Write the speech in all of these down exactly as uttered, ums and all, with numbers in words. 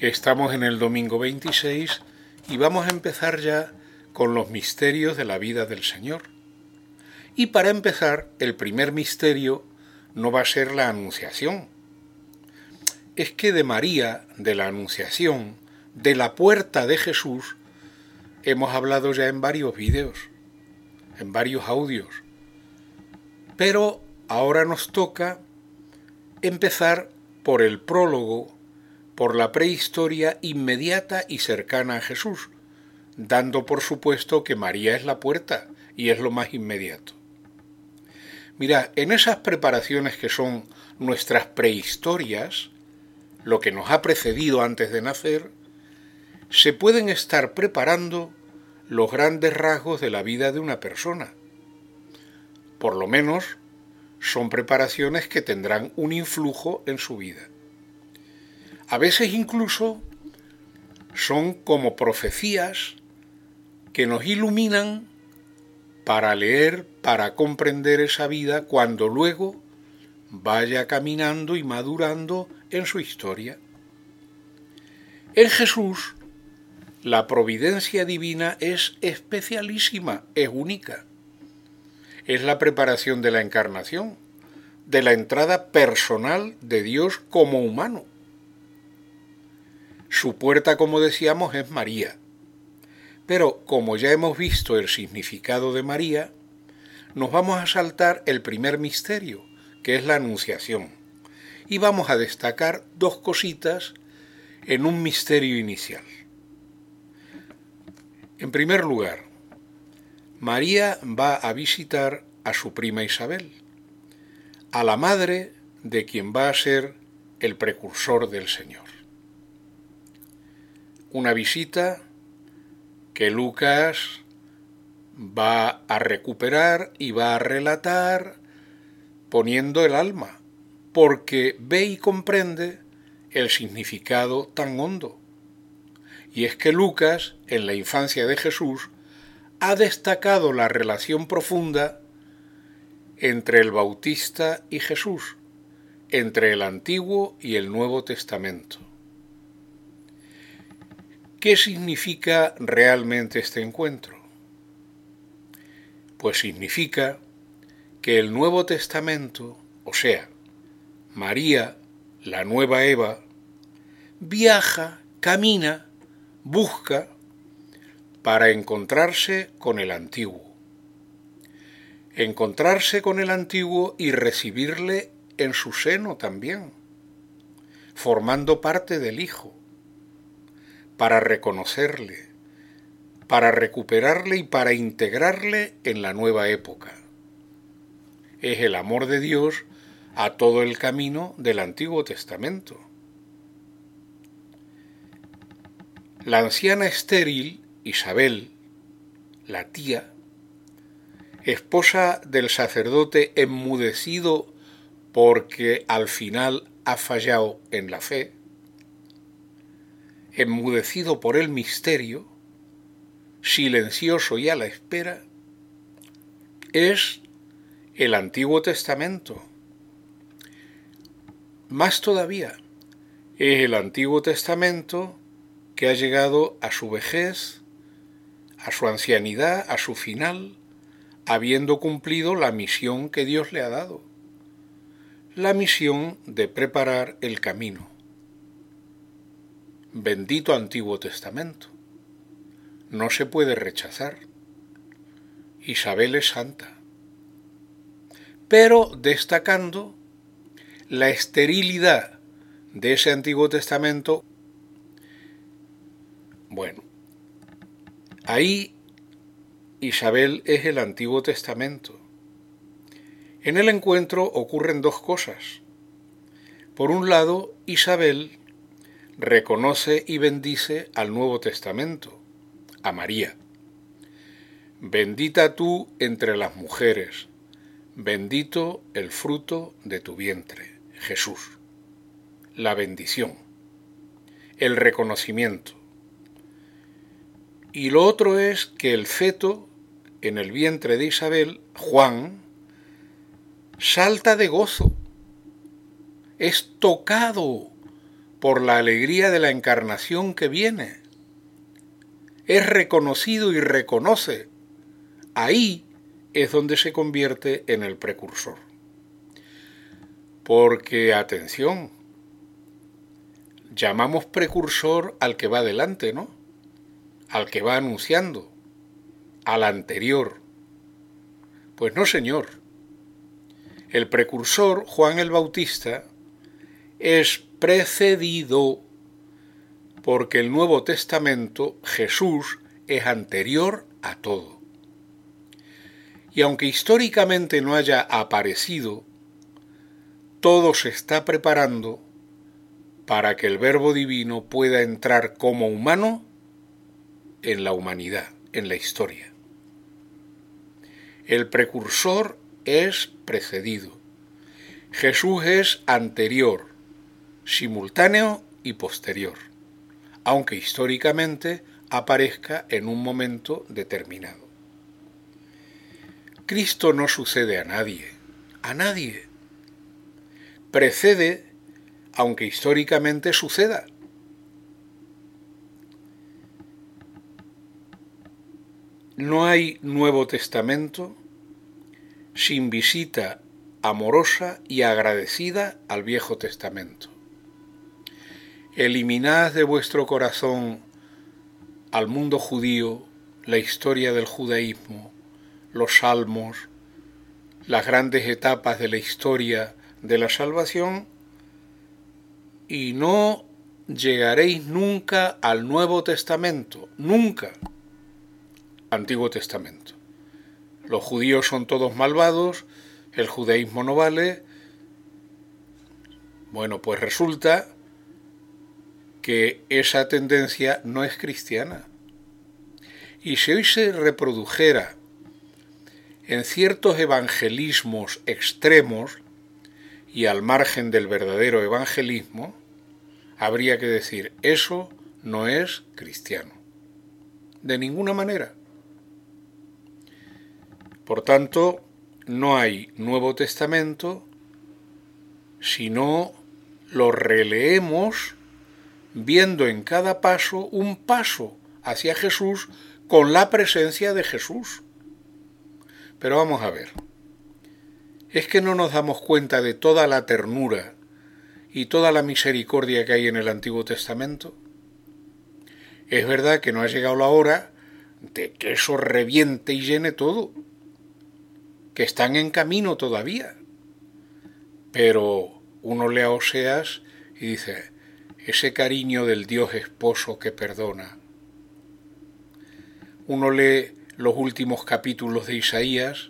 Estamos en el domingo veintiséis y vamos a empezar ya con los misterios de la vida del Señor. Y para empezar, el primer misterio no va a ser la Anunciación. Es que de María, de la Anunciación, de la puerta de Jesús, hemos hablado ya en varios vídeos, en varios audios. Pero ahora nos toca empezar por el prólogo, por la prehistoria inmediata y cercana a Jesús, dando por supuesto que María es la puerta y es lo más inmediato. Mira, en esas preparaciones que son nuestras prehistorias, lo que nos ha precedido antes de nacer, se pueden estar preparando los grandes rasgos de la vida de una persona. Por lo menos son preparaciones que tendrán un influjo en su vida. A veces incluso son como profecías que nos iluminan para leer, para comprender esa vida cuando luego vaya caminando y madurando en su historia. En Jesús, la providencia divina es especialísima, es única. Es la preparación de la encarnación, de la entrada personal de Dios como humano. Su puerta, como decíamos, es María. Pero, como ya hemos visto el significado de María, nos vamos a saltar el primer misterio, que es la Anunciación. Y vamos a destacar dos cositas en un misterio inicial. En primer lugar, María va a visitar a su prima Isabel, a la madre de quien va a ser el precursor del Señor. Una visita que Lucas va a recuperar y va a relatar poniendo el alma, porque ve y comprende el significado tan hondo. Y es que Lucas, en la infancia de Jesús, ha destacado la relación profunda entre el Bautista y Jesús, entre el Antiguo y el Nuevo Testamento. ¿Qué significa realmente este encuentro? Pues significa que el Nuevo Testamento, o sea, María, la nueva Eva, viaja, camina, busca para encontrarse con el Antiguo. Encontrarse con el Antiguo y recibirle en su seno también, formando parte del Hijo, para reconocerle, para recuperarle y para integrarle en la nueva época. Es el amor de Dios a todo el camino del Antiguo Testamento. La anciana estéril, Isabel, la tía, esposa del sacerdote enmudecido porque al final ha fallado en la fe, enmudecido por el misterio, silencioso y a la espera, es el Antiguo Testamento. Más todavía, es el Antiguo Testamento que ha llegado a su vejez, a su ancianidad, a su final, habiendo cumplido la misión que Dios le ha dado, la misión de preparar el camino. Bendito Antiguo Testamento. No se puede rechazar. Isabel es santa. Pero destacando la esterilidad de ese Antiguo Testamento, bueno, ahí Isabel es el Antiguo Testamento. En el encuentro ocurren dos cosas. Por un lado, Isabel reconoce y bendice al Nuevo Testamento, a María. Bendita tú entre las mujeres, bendito el fruto de tu vientre, Jesús. La bendición, el reconocimiento. Y lo otro es que el feto en el vientre de Isabel, Juan, salta de gozo, es tocado por la alegría de la encarnación que viene. Es reconocido y reconoce. Ahí es donde se convierte en el precursor. Porque, atención, llamamos precursor al que va delante, ¿no? Al que va anunciando, al anterior. Pues no, señor. El precursor, Juan el Bautista, es precedido porque el Nuevo Testamento, Jesús, es anterior a todo. Y aunque históricamente no haya aparecido, todo se está preparando para que el Verbo Divino pueda entrar como humano en la humanidad, en la historia. El precursor es precedido. Jesús es anterior, simultáneo y posterior, aunque históricamente aparezca en un momento determinado. Cristo no sucede a nadie, a nadie. Precede, aunque históricamente suceda. No hay Nuevo Testamento sin visita amorosa y agradecida al Viejo Testamento. Eliminad de vuestro corazón al mundo judío, la historia del judaísmo, los salmos, las grandes etapas de la historia de la salvación, y no llegaréis nunca al Nuevo Testamento, nunca. Antiguo Testamento. Los judíos son todos malvados, el judaísmo no vale. Bueno, pues resulta que esa tendencia no es cristiana. Y si hoy se reprodujera en ciertos evangelismos extremos y al margen del verdadero evangelismo, habría que decir, eso no es cristiano. De ninguna manera. Por tanto, no hay Nuevo Testamento si no lo releemos viendo en cada paso un paso hacia Jesús con la presencia de Jesús. Pero vamos a ver, ¿es que no nos damos cuenta de toda la ternura y toda la misericordia que hay en el Antiguo Testamento? Es verdad que no ha llegado la hora de que eso reviente y llene todo, que están en camino todavía. Pero uno lee a Oseas y dice, ese cariño del Dios esposo que perdona. Uno lee los últimos capítulos de Isaías,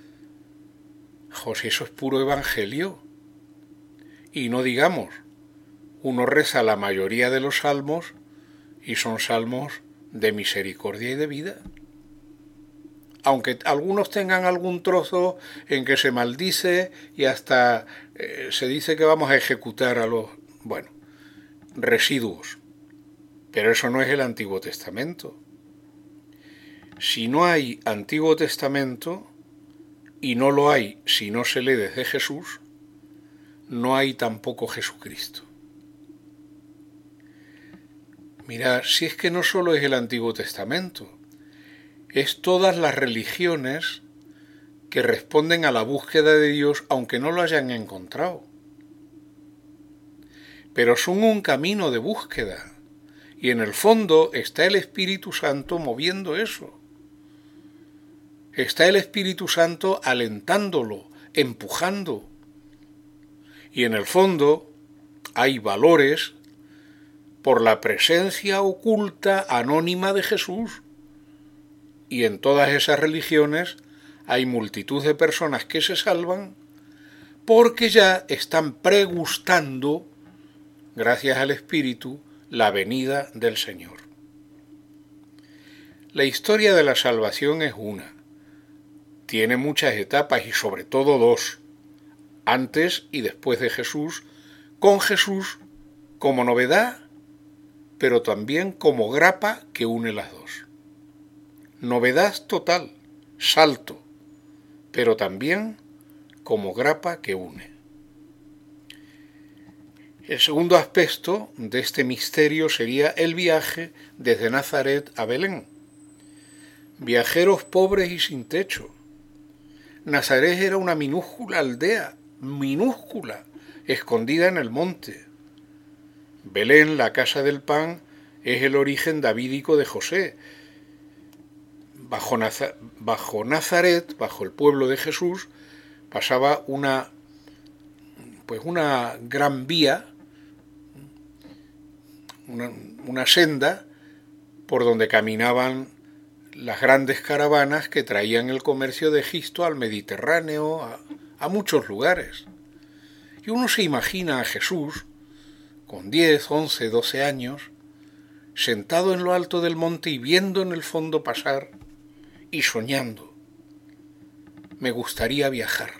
José, eso es puro evangelio. Y no digamos, uno reza la mayoría de los salmos y son salmos de misericordia y de vida. Aunque algunos tengan algún trozo en que se maldice y hasta eh, se dice que vamos a ejecutar a los, bueno, residuos. Pero eso no es el Antiguo Testamento. Si no hay Antiguo Testamento, y no lo hay si no se lee desde Jesús, no hay tampoco Jesucristo. Mirad, si es que no solo es el Antiguo Testamento, es todas las religiones que responden a la búsqueda de Dios aunque no lo hayan encontrado. Pero son un camino de búsqueda y en el fondo está el Espíritu Santo moviendo eso. Está el Espíritu Santo alentándolo, empujando. Y en el fondo hay valores por la presencia oculta, anónima de Jesús. Y en todas esas religiones hay multitud de personas que se salvan porque ya están pregustando, gracias al Espíritu, la venida del Señor. La historia de la salvación es una. Tiene muchas etapas y sobre todo dos, antes y después de Jesús, con Jesús como novedad, pero también como grapa que une las dos. Novedad total, salto, pero también como grapa que une. El segundo aspecto de este misterio sería el viaje desde Nazaret a Belén. Viajeros pobres y sin techo. Nazaret era una minúscula aldea, minúscula, escondida en el monte. Belén, la casa del pan, es el origen davídico de José. Bajo, Naza- bajo Nazaret, bajo el pueblo de Jesús, pasaba una, pues una gran vía, una, una senda por donde caminaban las grandes caravanas que traían el comercio de Egipto al Mediterráneo, a, a muchos lugares. Y uno se imagina a Jesús, con diez, once, doce años, sentado en lo alto del monte y viendo en el fondo pasar y soñando. Me gustaría viajar.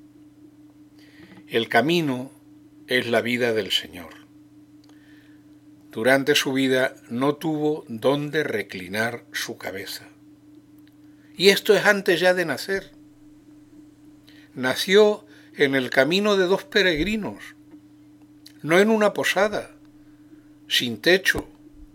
El camino es la vida del Señor. Durante su vida no tuvo dónde reclinar su cabeza. Y esto es antes ya de nacer. Nació en el camino de dos peregrinos, no en una posada, sin techo,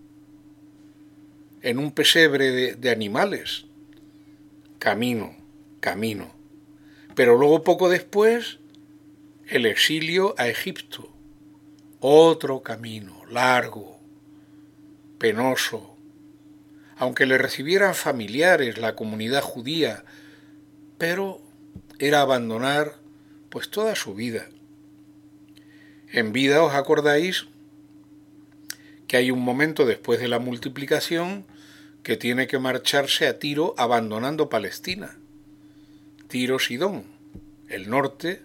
en un pesebre de, de animales. Camino, camino. Pero luego poco después, el exilio a Egipto. Otro camino, largo, penoso. Aunque le recibieran familiares, la comunidad judía, pero era abandonar pues toda su vida. En vida, ¿os acordáis que hay un momento después de la multiplicación que tiene que marcharse a Tiro abandonando Palestina? Tiro, Sidón, el norte.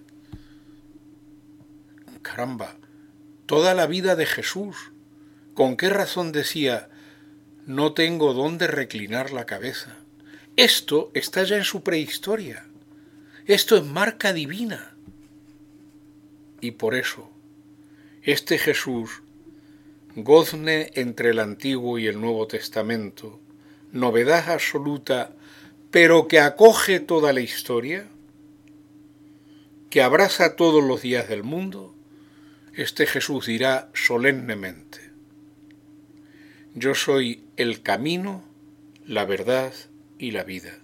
Caramba, toda la vida de Jesús. ¿Con qué razón decía, no tengo dónde reclinar la cabeza? Esto está ya en su prehistoria. Esto es marca divina. Y por eso, este Jesús, gozne entre el Antiguo y el Nuevo Testamento, novedad absoluta, pero que acoge toda la historia, que abraza todos los días del mundo, este Jesús dirá solemnemente, yo soy el camino, la verdad y la vida.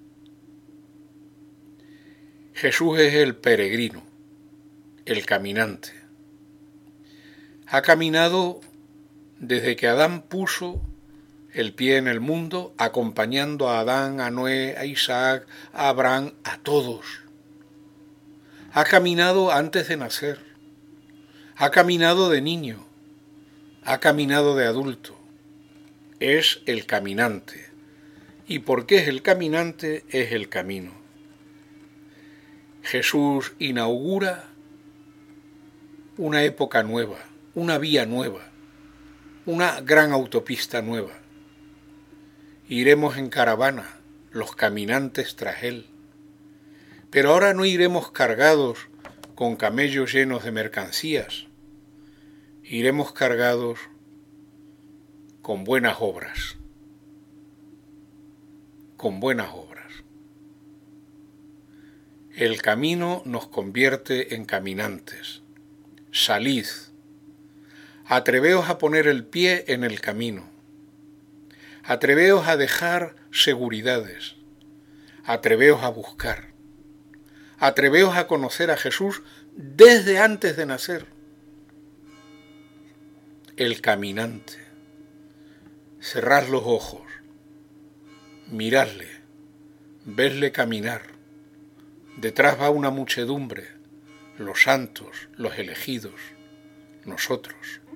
Jesús es el peregrino, el caminante. Ha caminado desde que Adán puso el pie en el mundo, acompañando a Adán, a Noé, a Isaac, a Abraham, a todos. Ha caminado antes de nacer, ha caminado de niño, ha caminado de adulto. Es el caminante. ¿Y por qué es el caminante? Es el camino. Jesús inaugura una época nueva, una vía nueva, una gran autopista nueva. Iremos en caravana, los caminantes tras él. Pero ahora no iremos cargados con camellos llenos de mercancías. Iremos cargados con buenas obras. Con buenas obras. El camino nos convierte en caminantes. Salid. Atreveos a poner el pie en el camino. Atreveos a dejar seguridades. Atreveos a buscar. Atreveos a conocer a Jesús desde antes de nacer. El caminante. Cerrad los ojos. Miradle. Vedle caminar. Detrás va una muchedumbre. Los santos, los elegidos, nosotros.